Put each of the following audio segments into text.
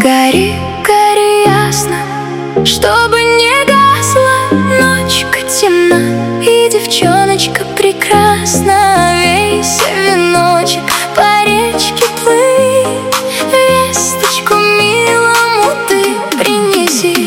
Гори, гори ясно, чтобы не гасла. Ночка темна, и девчоночка прекрасна. Вейся, веночек, по речке плыви, весточку милому ты принеси.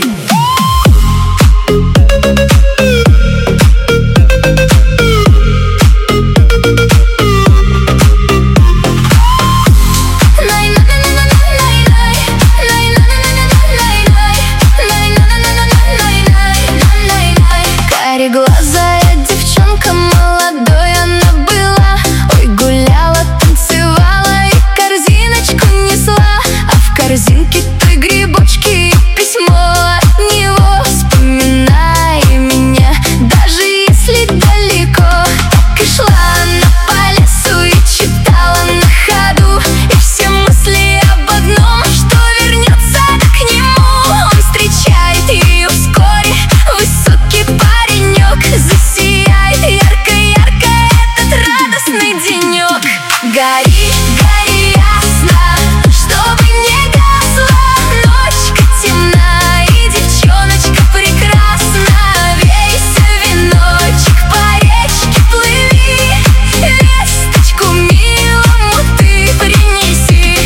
Карие глаза, девчонка молодой она была. Ой, гуляла, танцевала и корзиночку несла. А в корзинке той грибочки и письмо от него. Вспоминай меня, даже если далеко. Так и шла она по лесу и читала на ходу. И все мысли об одном, что вернется к нему. Он встречает ее вскоре, высокий паренек, засияет ярко-ярко этот радостный денек. Гори, гори ясно, чтобы не гасла. Ночка темна, и девчоночка прекрасна. Вейся, веночек, по речке плыви, весточку милому ты принеси.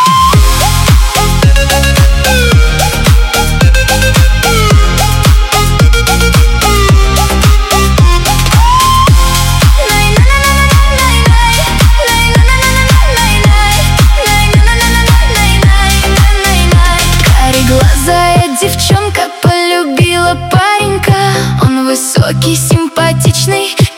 Карие глаза, девчонка полюбила паренька. Он высокий, симпатичный